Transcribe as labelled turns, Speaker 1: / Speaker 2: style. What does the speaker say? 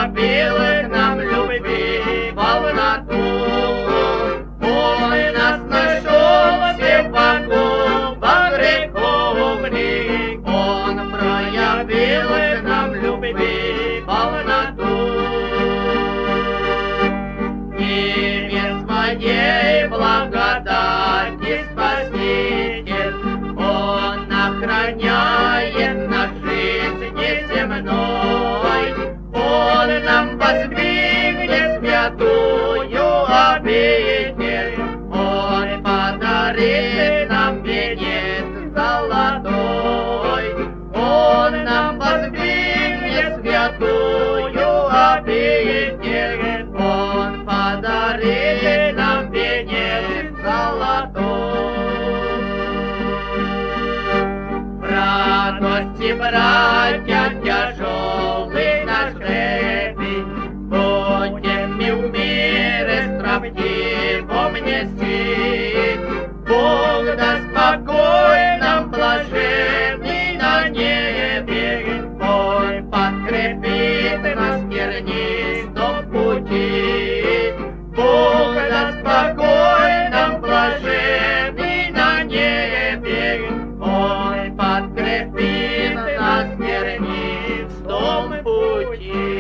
Speaker 1: проявил к нам любви полноту. Он нас нашел всех вокруг во греховных, Он проявил к нам любви полноту. И без своей благодати Спаситель, Он охраняет нас жизни земной. Он нам воздвигнет святую обитель, Он подарит нам венец золотой. Он нам воздвигнет святую обитель, Он подарит нам венец золотой. Бросьте, братья, тяжелый наш гребень, будем мы в мире строптивом нести. Бог даст покой нам блаженный на небе, Он подкрепит нас в тернистом пути. Бог даст покой нам блаженный на небе, Он подкрепит нас в тернистом пути.